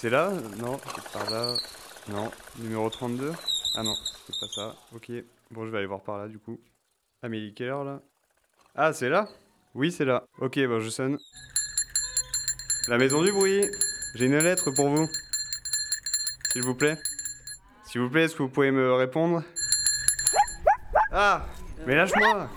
C'est là? Non, c'est par là. Non. Numéro 32? Ah non, c'est pas ça. Ok. Bon, je vais aller voir par là du coup. Ah, mais il est quelle heure là? Ah, c'est là? Oui, c'est là. Ok, bon, je sonne. La maison du bruit. J'ai une lettre pour vous. S'il vous plaît. S'il vous plaît, est-ce que vous pouvez me répondre? Ah! Mais lâche-moi!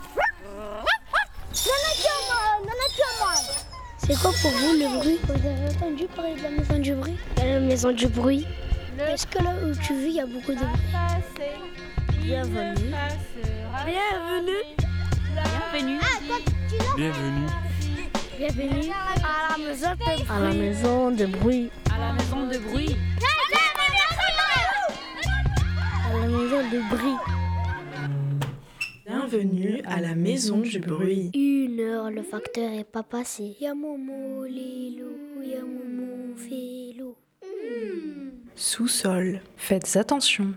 C'est quoi pour vous le bruit? Vous avez entendu parler de la maison du bruit? La maison du bruit. Est-ce que là où tu vis, il y a beaucoup de bruit? Bienvenue. Bienvenue. Bienvenue. Bienvenue. Bienvenue à la maison de bruit. À la maison de bruit. À la maison de bruit. À la maison de bruit. Bienvenue à la maison du bruit. 1 heure, le facteur est pas passé. Y'a Momo Lilo, y'a Momo vélo. Sous-sol. Faites attention.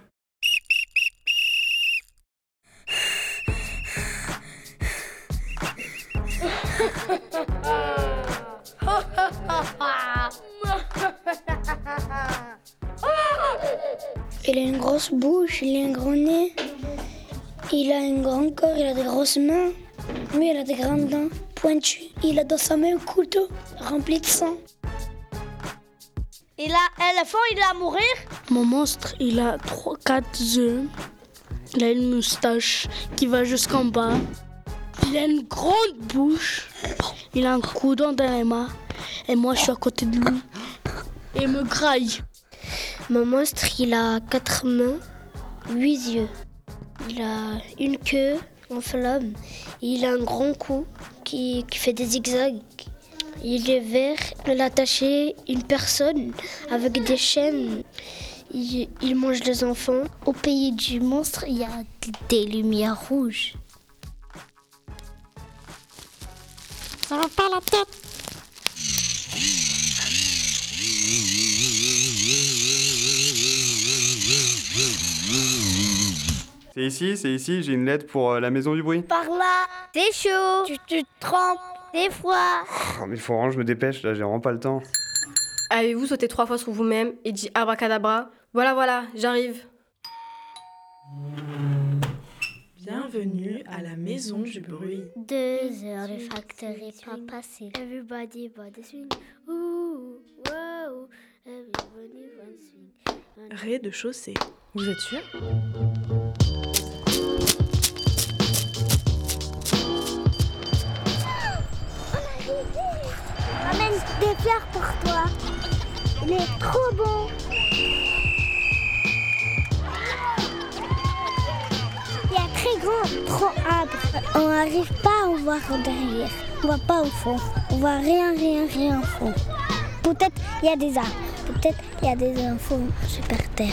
Il a une grosse bouche, il a un grand nez, il a un grand corps, il a des grosses mains, mais il a des grandes dents pointues. Il a dans sa main un couteau rempli de sang. Il a éléphant, il va mourir. Mon monstre, il a 4 œufs. Il a une moustache qui va jusqu'en bas. Il a une grande bouche. Il a un coudon dans les mains. Et moi, je suis à côté de lui. Et il me graille. Mon monstre, il a 4 mains, 8 yeux. Il a une queue en flamme. Il a un grand cou qui fait des zigzags. Il est vert. Il a attaché une personne avec des chaînes. Il mange des enfants. Au pays du monstre, il y a des lumières rouges. Ça va pas la tête. C'est ici, j'ai une lettre pour la maison du bruit. Par là, c'est chaud. Tu te trempes, c'est froid. Oh, mais faut vraiment que je me dépêche, là, j'ai vraiment pas le temps. Avez-vous sauté 3 fois sur vous-même et dit abracadabra? Voilà, j'arrive. Bienvenue à la maison du bruit. 2 heures, le facteur est pas passé. Everybody body swing. Ooh, wow. Everybody want swing. Rez-de-chaussée. Vous êtes sûr? Ramène des fleurs pour toi. Il est trop bon. Il est très grand, trop arbre. On n'arrive pas à voir derrière. On voit pas au fond. On voit rien au fond. Peut-être il y a des arbres. Peut-être il y a des infos super terre.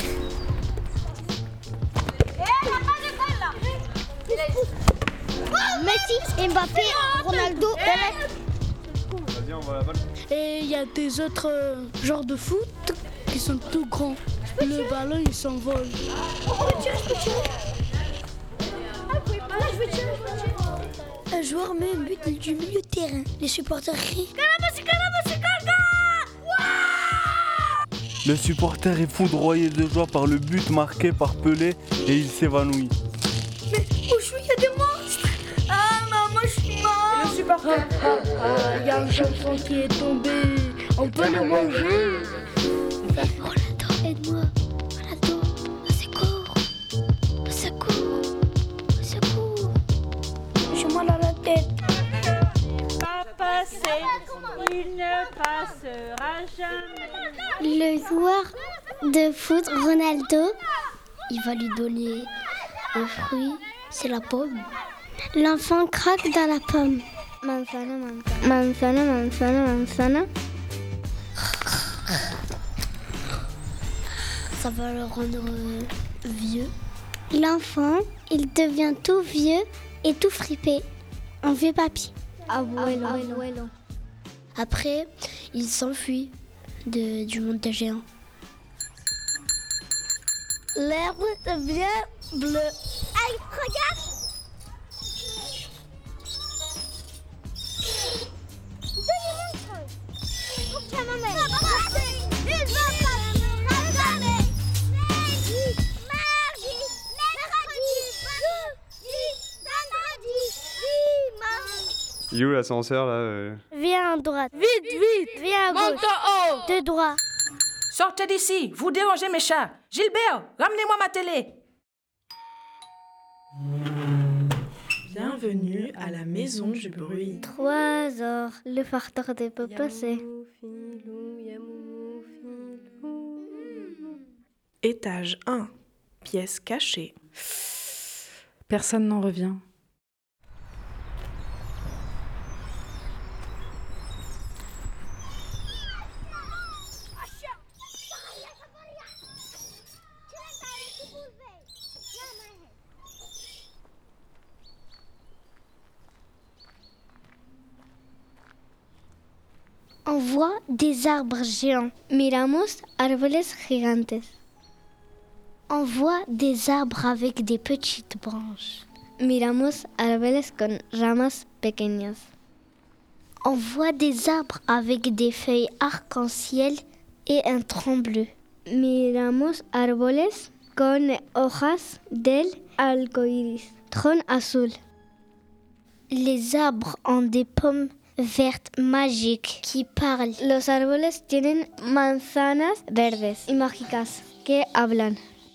Messi, Mbappé, Ronaldo. Vas-y, on va la balle. Et il y a des autres genres de foot qui sont tout grands. Le ballon, il s'envole. Un joueur met un but du milieu de terrain. Les supporters crient. Le supporter est foudroyé de joie par le but marqué par Pelé et il s'évanouit. Mais où je suis, il y a des monstres. Ah non, moi je suis mort. Le supporter. Il y a un chanson qui est tombé. On peut le manger. Ronaldo, aide-moi. Ronaldo, au secours. Au secours. Au secours. J'ai mal à la tête. Pas passer, il ne passera jamais. Le joueur de foot, Ronaldo, il va lui donner un fruit, c'est la pomme. L'enfant croque dans la pomme. Manzana, manzana, manzana, manzana. Ça va le rendre vieux. L'enfant, il devient tout vieux et tout fripé, en vieux papier. Abuelo. Après, il s'enfuit du monde des géants. L'herbe devient bleue. Aïe, regarde! Donnez-moi une feuille. Tiens, ma mère. Il va Il est où l'ascenseur là Viens à droite. Vite. Viens à gauche. Monte en haut. De droit. Sortez d'ici, vous dérangez mes chats. Gilbert, ramenez-moi ma télé. Bienvenue à la maison du bruit. 3 heures. Le farteur de papa, c'est. Étage 1. Pièce cachée. Personne n'en revient. On voit des arbres géants. Miramos árboles gigantes. On voit des arbres avec des petites branches. Miramos árboles con ramas pequeñas. On voit des arbres avec des feuilles arc-en-ciel et un tronc bleu. Miramos árboles con hojas del arcoíris. Tronc azul. Les arbres ont des pommes verdes magiques qui parlent. Los árboles tienen manzanas verdes y mágicas que hablan.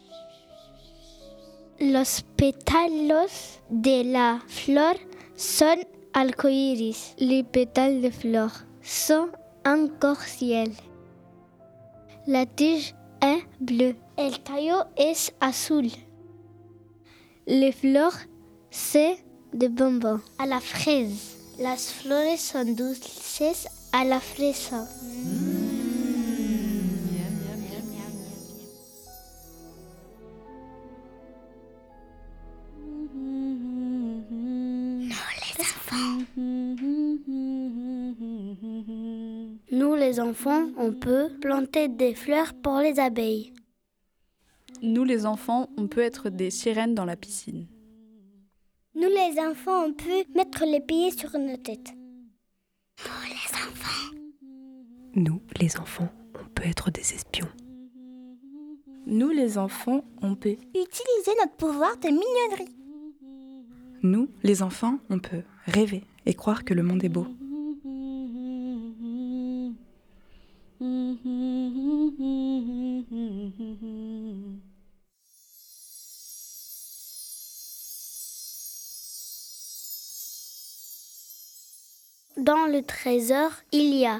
Los pétalos de la flor son arcoíris. Les pétales de fleur sont un corciel. La tige est bleue. El tallo es azul. Les fleurs, c'est de bonbons à la fraise. Las flores son dulces a la fresa. Nous les enfants, on peut planter des fleurs pour les abeilles. Nous les enfants, on peut être des sirènes dans la piscine. Nous les enfants, on peut mettre les pieds sur nos têtes. Nous, les enfants, on peut être des espions. Nous, les enfants, on peut Utiliser notre pouvoir de mignonnerie. Nous, les enfants, on peut rêver et croire que le monde est beau. Dans le trésor, il y a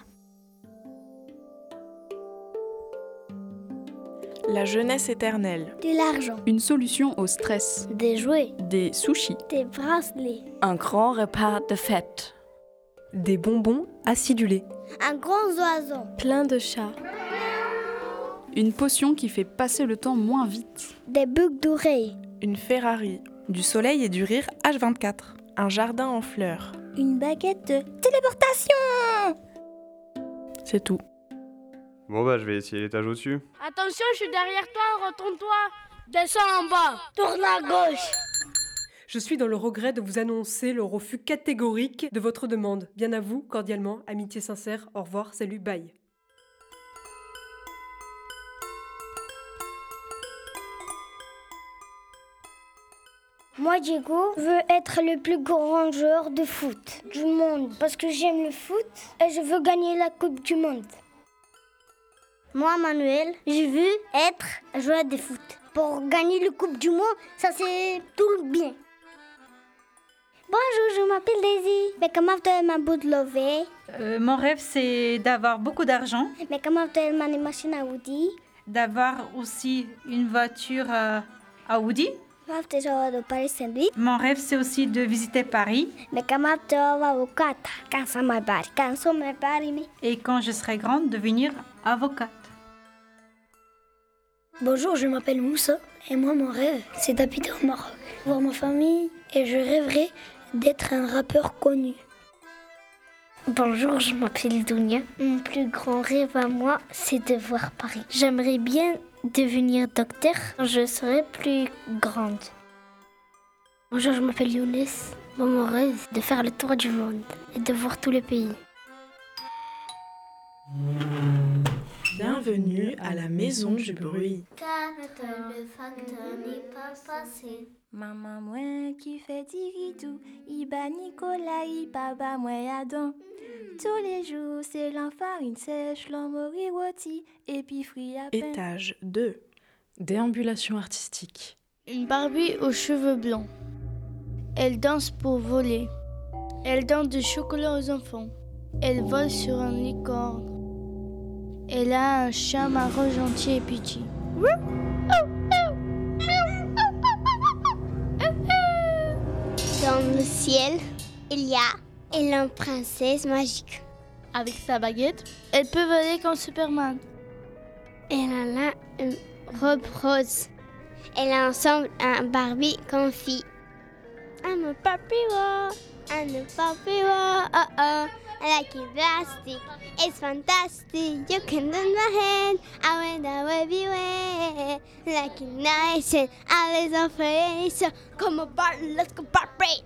la jeunesse éternelle, de l'argent, Une solution au stress. des jouets, Des sushis. des bracelets, Un grand repas de fête. Des bonbons acidulés. un grand oiseau, Plein de chats. Une potion qui fait passer le temps moins vite. des boucles d'oreilles, une Ferrari, Du soleil et du rire H24. un jardin en fleurs. une baguette de téléportation. C'est tout. Bon bah je vais essayer l'étage au-dessus. Attention, je suis derrière toi, retourne-toi. Descends en bas. Tourne à gauche. Je suis dans le regret de vous annoncer le refus catégorique de votre demande. Bien à vous, cordialement, amitié sincère, au revoir, salut, bye. Moi, Diego, veux être le plus grand joueur de foot du monde parce que j'aime le foot et je veux gagner la Coupe du Monde. Moi, Manuel, je veux être joueur de foot. Pour gagner la Coupe du Monde, ça c'est tout le bien. Bonjour, je m'appelle Daisy. Mais comment tu m'as Mon rêve, c'est d'avoir beaucoup d'argent, Mais comment tu as une machine à Audi? d'avoir aussi une voiture Audi. Mon rêve, c'est aussi de visiter Paris. Et quand je serai grande, devenir avocate. Bonjour, je m'appelle Moussa et moi mon rêve c'est d'habiter au Maroc, voir ma famille et je rêverais d'être un rappeur connu. Bonjour, je m'appelle Dounia. Mon plus grand rêve à moi c'est de voir Paris. J'aimerais bien devenir docteur quand je serai plus grande. Bonjour, je m'appelle Younes. Mon rêve c'est de faire le tour du monde et de voir tous les pays. Bienvenue à la maison du bruit. Car le facteur n'est pas passé. Maman moi qui fait tiritou, Iba Nicolas, Iba moi Adam. Tous les jours, c'est l'enfarine sèche, l'omori rôti, et puis fruits à pain. Étage 2. Déambulation artistique. Une Barbie aux cheveux blancs. Elle danse pour voler. Elle donne du chocolat aux enfants. Elle vole sur un licorne. Elle a un chat marron gentil et petit. Dans le ciel, il y a une princesse magique. Avec sa baguette, elle peut voler comme Superman. Elle a une robe rose. Elle a ensemble un Barbie confit. I'm a Barbie, I'm a Barbie, oh oh. I like it plastic, it's fantastic. You can do my hand, I went everywhere. Like it nice and all is on face. Come on, Barbie, let's go Barbie.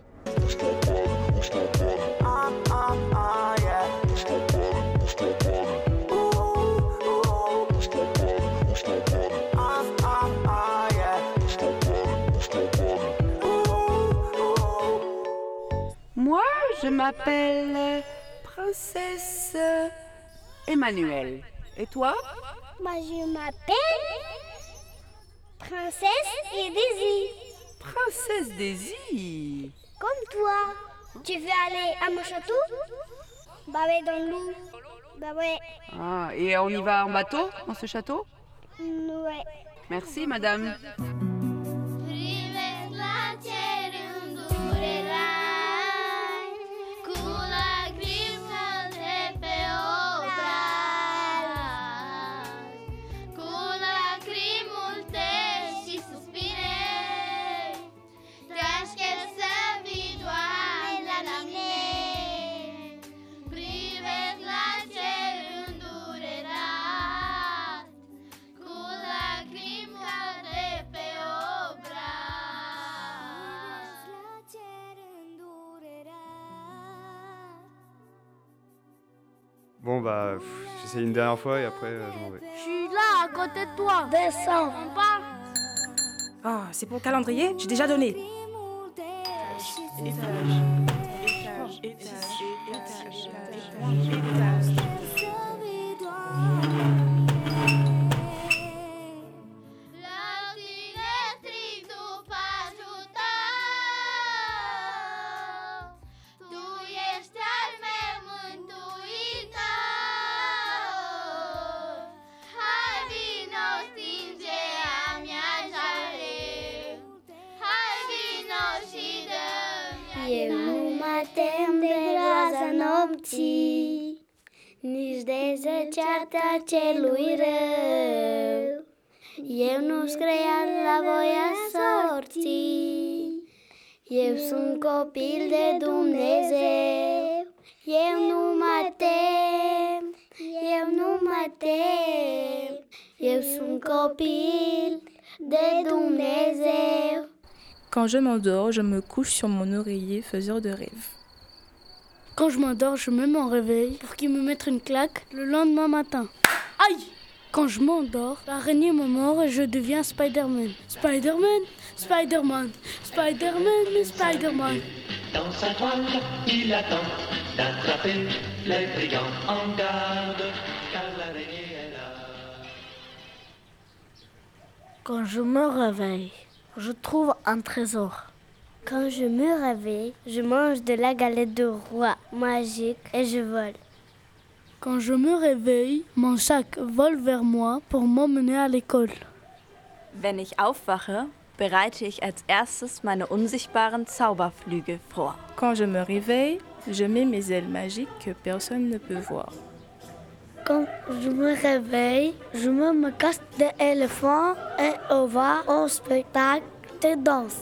Moi, je m'appelle Princesse Emmanuelle. Et toi? Moi, je m'appelle Princesse et Daisy. Princesse Daisy. Comme toi. Tu veux aller à mon château? Bah ouais, dans l'eau. Bah ouais. Ah, et on y va en bateau, dans ce château? Ouais. Merci, madame. Bon bah, j'essaye une dernière fois et après je m'en vais. Je suis là, à côté de toi. Descends. On part. Ah, c'est pour le calendrier? J'ai déjà donné. Eu nu mă tem de groaza nopții, nici de zăceata celui rău. Eu nu-s creat la voia sorții, eu sunt copil de Dumnezeu. Eu nu mă tem, eu nu mă tem, eu sunt copil de Dumnezeu. Quand je m'endors, je me couche sur mon oreiller faiseur de rêves. Quand je m'endors, je mets mon réveil pour qu'il me mette une claque le lendemain matin. Aïe! Quand je m'endors, l'araignée me mord et je deviens Spider-Man. Spider-Man, Spider-Man, Spider-Man, Spider-Man. Dans sa toile, il attend d'attraper les brigands en garde, car l'araignée est là. Quand je me réveille, je trouve un trésor. Quand je me réveille, je mange de la galette de roi magique et je vole. Quand je me réveille, mon sac vole vers moi pour m'emmener à l'école. Wenn ich aufwache, bereite ich als erstes meine unsichtbaren Zauberflügel vor. Quand je me réveille, je mets mes ailes magiques que personne ne peut voir. Quand je me réveille, je mets ma casque d'éléphant et on va au spectacle de danse.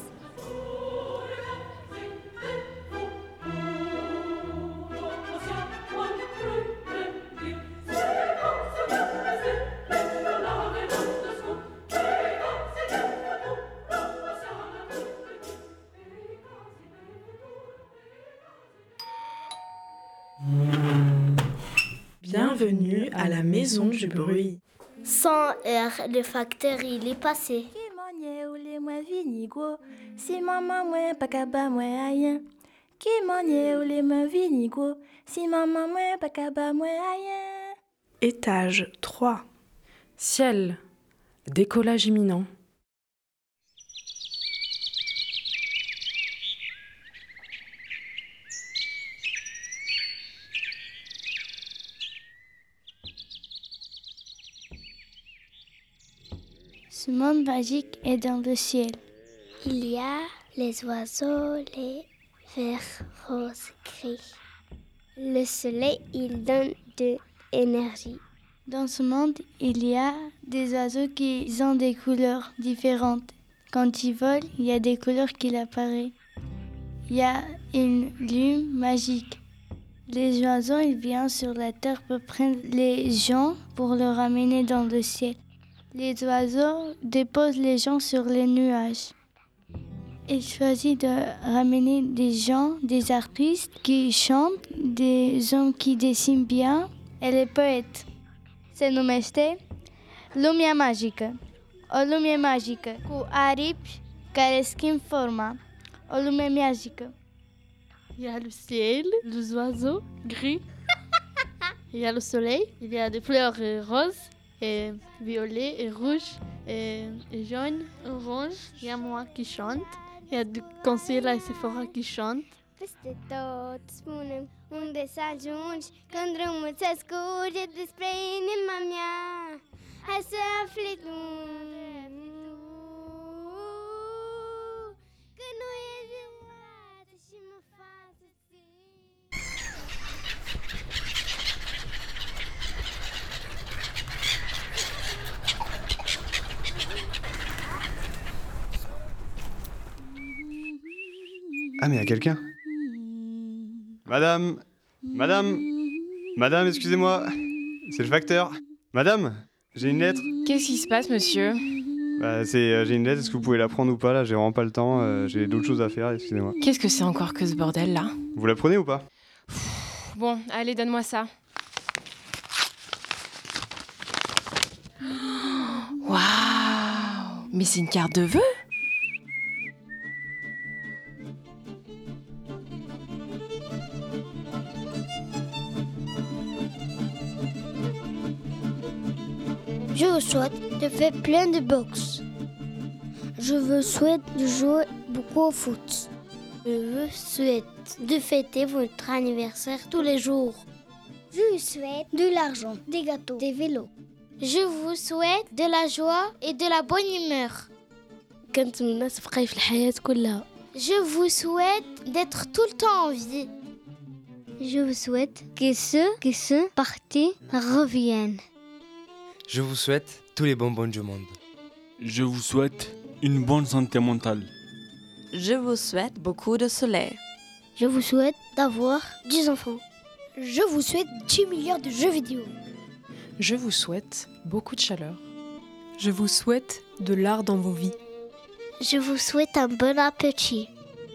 Bienvenue à la maison du bruit. Sans R, le facteur il est passé. Les et moi vini gros. Si maman moi pas capable moi rien. Qui m'en est ou les mains vini gros. Si maman moi pas capable moi rien. Étage 3. Ciel. Décollage imminent. Ce monde magique est dans le ciel. Il y a les oiseaux, les vers roses gris. Le soleil, il donne de l'énergie. Dans ce monde, il y a des oiseaux qui ont des couleurs différentes. Quand ils volent, il y a des couleurs qui apparaissent. Il y a une lune magique. Les oiseaux, ils viennent sur la terre pour prendre les gens pour les ramener dans le ciel. Les oiseaux déposent les gens sur les nuages. Ils choisissent de ramener des gens, des artistes qui chantent, des hommes qui dessinent bien et les poètes. Se numește Lumea Magică. O lume magică cu aripi care schimb forma. O lume magică. Il y a le ciel, les oiseaux gris. Il y a le soleil, il y a des fleurs roses, et violet, et rouge, et jaune, orange. Il y a moi qui chante. Il y a Consuela et Sephora qui chantent. Peste tot spune unde să ajungi când drumul se scurge despre inima mea. Hai să afli tu că nu e jumătate și mă fac să ții. Ah, mais il y a quelqu'un. Madame, excusez-moi, c'est le facteur. Madame, j'ai une lettre. Qu'est-ce qui se passe, monsieur? J'ai une lettre, est-ce que vous pouvez la prendre ou pas là? J'ai vraiment pas le temps, j'ai d'autres choses à faire, excusez-moi. Qu'est-ce que c'est encore que ce bordel là? Vous la prenez ou pas? Bon, allez, donne-moi ça. Waouh! Mais c'est une carte de vœux? Je vous souhaite de faire plein de boxe. Je vous souhaite de jouer beaucoup au foot. Je vous souhaite de fêter votre anniversaire tous les jours. Je vous souhaite de l'argent, des gâteaux, des vélos. Je vous souhaite de la joie et de la bonne humeur. Je vous souhaite d'être tout le temps en vie. Je vous souhaite que ceux qui sont partis reviennent. Je vous souhaite tous les bonbons du monde. Je vous souhaite une bonne santé mentale. Je vous souhaite beaucoup de soleil. Je vous souhaite d'avoir 10 enfants. Je vous souhaite 10 milliards de jeux vidéo. Je vous souhaite beaucoup de chaleur. Je vous souhaite de l'art dans vos vies. Je vous souhaite un bon appétit.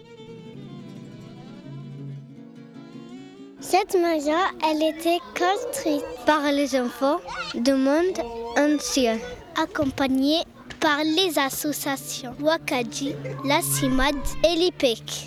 Cette maison, elle était construite par les enfants du monde entier, accompagnés par les associations Wakadji, la CIMAD et l'IPEC.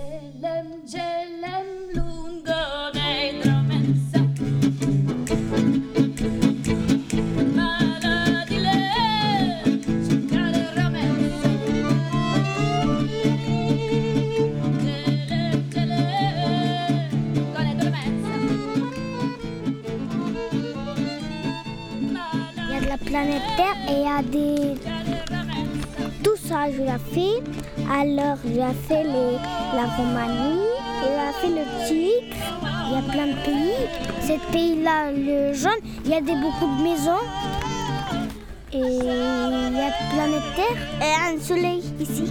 Planète Terre et il y a des... Tout ça, je l'ai fait. Alors, j'ai fait la Roumanie, et j'ai fait le Tigre. Il y a plein de pays. Ce pays-là, le jaune, il y a beaucoup de maisons. Et il y a Planète Terre et un soleil ici.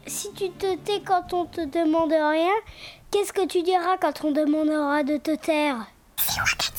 Si tu te tais quand on te demande rien, qu'est-ce que tu diras quand on demandera de te taire?